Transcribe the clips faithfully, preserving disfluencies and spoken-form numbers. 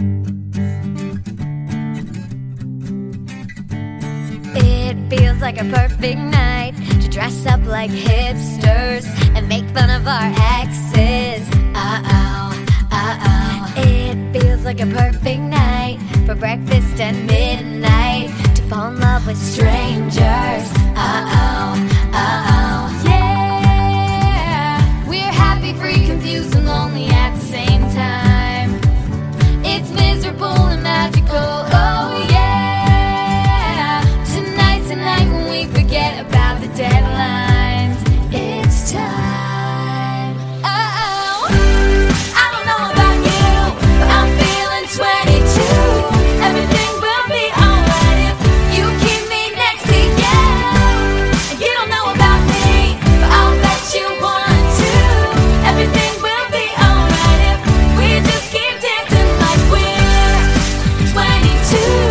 It feels like a perfect night to dress up like hipsters and make fun of our exes. Uh-oh, uh-oh. It feels like a perfect night for breakfast at midnight to fall in love with strangers. Uh-oh, uh-oh. Yeah, we're happy, free, confused, and lonely at the same time. It's miserable and magical, oh yeah. Tonight's the night when we forget about the deadlines. It's time. Uh-oh. I don't know about you, but I'm feeling twenty-two. Everything will be alright if you keep me next to you. And you don't know about me, but I'll bet you want to. Everything will be alright if we just keep dancing like we're twenty-two.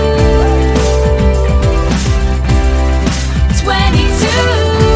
twenty-two.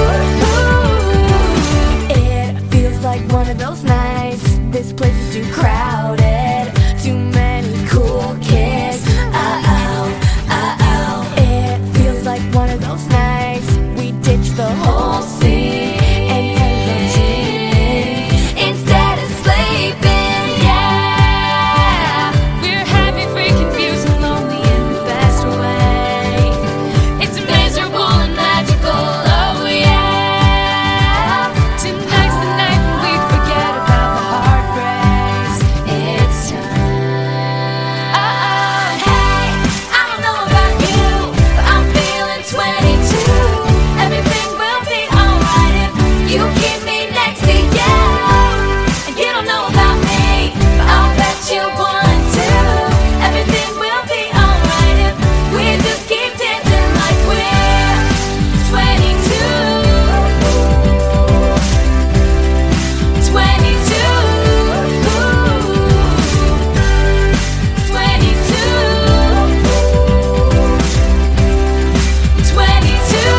It feels like one of those nights. This place is too crowded. Too many cool kids. Uh-oh, uh-oh. It feels like one of those nights. We ditch the whole scene and end up dreaming instead of sleeping. Yeah, we're happy, free, confused, and lonely in the best way. It's miserable and magical, oh yeah. Tonight's the night when we forget about the heartbreaks. It's time. Uh-oh. Hey, I don't know about you, but I'm feeling twenty-two. Everything will be alright if you keep me next to you. And you don't know about me, but I'll bet you want to. Everything will be alright if we just keep dancing like we're twenty-two. twenty-two. twenty-two. twenty-two.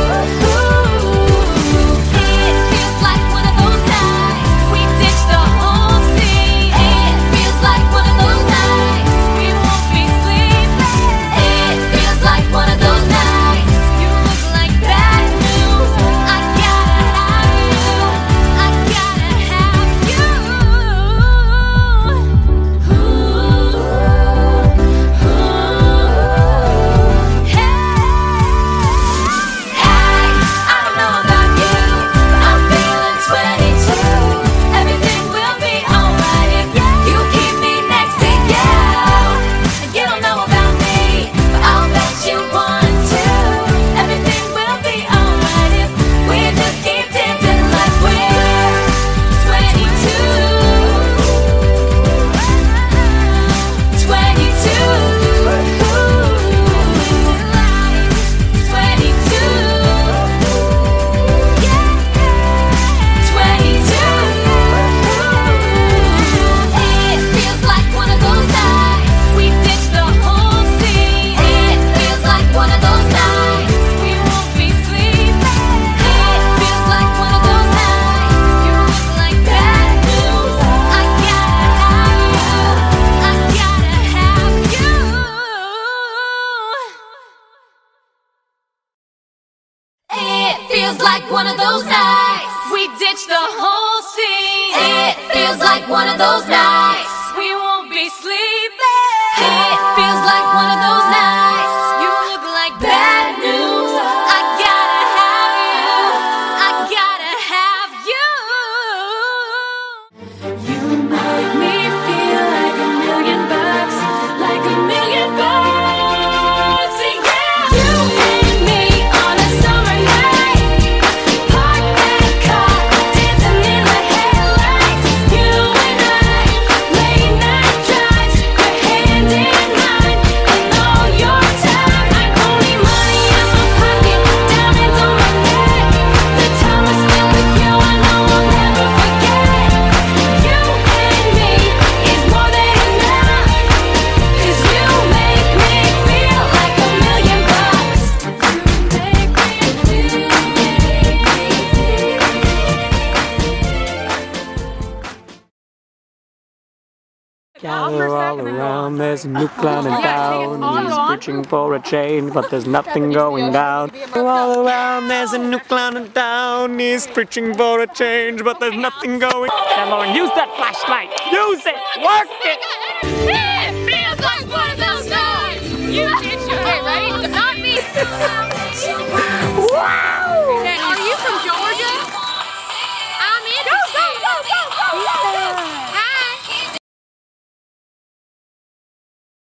It feels like one of those nights we ditch the whole scene. It feels like one of those nights we won't be sleeping. It feels like one of those nights you look like bad news. I gotta have you. I gotta have you. Ooh, ooh. Hey, I don't know about you, but I'm feeling twenty-two. Everything will be alright if you keep me next to you. And you don't know about me, but I'll bet you want to. Everything will be alright if we just keep dancing like we're twenty-two. twenty-two. twenty-two. Yeah. twenty-two. It feels like one of those nights we ditch the whole scene. It feels like one of those nights we won't be sleeping. It feels like one of those nights you look like bad news. I gotta have you. I gotta have you. It feels like one of those nights we ditch the whole scene. It feels like one of those nights we won't be sleeping. It feels like one of those nights you look like bad news. I gotta have you. I gotta have you. You make me feel like a million bucks, like a million bucks. Yeah, you and me on a summer night, park that car, dancing in the headlights. You and I, Gather all around, there's a new clown in town. He's preaching for a change, but there's nothing going down. All around, there's a new clown in town. He's preaching for a change, but there's nothing going. Come on, use that flashlight. Use it. Work it. It feels like one of those nights. You did your okay, ready? Not me.